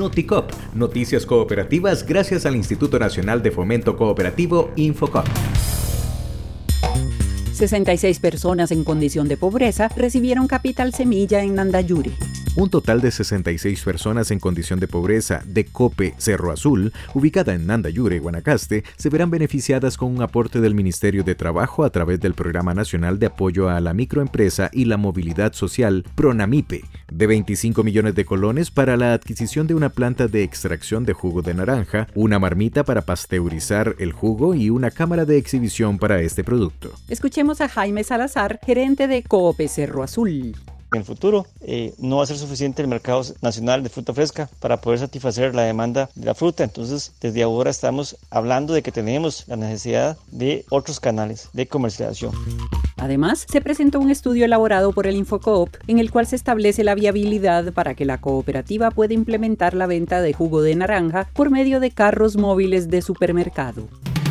Noticop, noticias cooperativas gracias al Instituto Nacional de Fomento Cooperativo Infocop. 66 personas en condición de pobreza recibieron capital semilla en Nandayure. Un total de 66 personas en condición de pobreza de COPE Cerro Azul, ubicada en Nandayure, Guanacaste, se verán beneficiadas con un aporte del Ministerio de Trabajo a través del Programa Nacional de Apoyo a la Microempresa y la Movilidad Social, PRONAMIPE, de 25 millones de colones para la adquisición de una planta de extracción de jugo de naranja, una marmita para pasteurizar el jugo y una cámara de exhibición para este producto. Escuchemos a Jaime Salazar, gerente de COPE Cerro Azul. En el futuro no va a ser suficiente el mercado nacional de fruta fresca para poder satisfacer la demanda de la fruta. Entonces, desde ahora estamos hablando de que tenemos la necesidad de otros canales de comercialización. Además, se presentó un estudio elaborado por el Infocoop en el cual se establece la viabilidad para que la cooperativa pueda implementar la venta de jugo de naranja por medio de carros móviles de supermercado.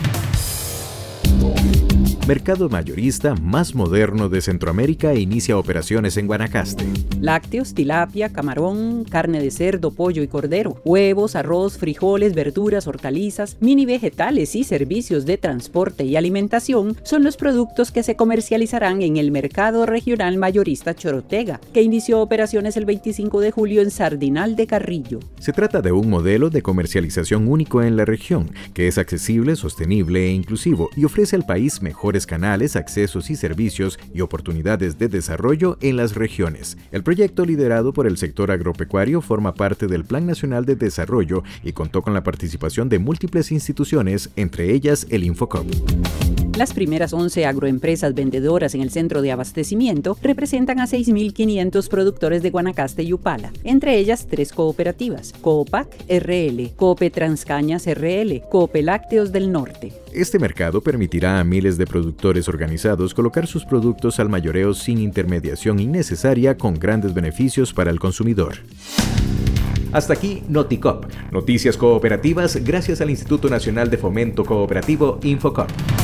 Mercado mayorista más moderno de Centroamérica inicia operaciones en Guanacaste. Lácteos, tilapia, camarón, carne de cerdo, pollo y cordero, huevos, arroz, frijoles, verduras, hortalizas, mini vegetales y servicios de transporte y alimentación son los productos que se comercializarán en el Mercado Regional Mayorista Chorotega, que inició operaciones el 25 de julio en Sardinal de Carrillo. Se trata de un modelo de comercialización único en la región, que es accesible, sostenible e inclusivo y ofrece al país mejores canales, accesos y servicios y oportunidades de desarrollo en las regiones. El proyecto, liderado por el sector agropecuario, forma parte del Plan Nacional de Desarrollo y contó con la participación de múltiples instituciones, entre ellas el Infocop. Las primeras 11 agroempresas vendedoras en el centro de abastecimiento representan a 6.500 productores de Guanacaste y Upala, entre ellas 3 cooperativas: Coopac RL, Cope Transcañas RL, Cope Lácteos del Norte. Este mercado permitirá a miles de productores organizados colocar sus productos al mayoreo sin intermediación innecesaria, con grandes beneficios para el consumidor. Hasta aquí Noticop, noticias cooperativas gracias al Instituto Nacional de Fomento Cooperativo Infocop.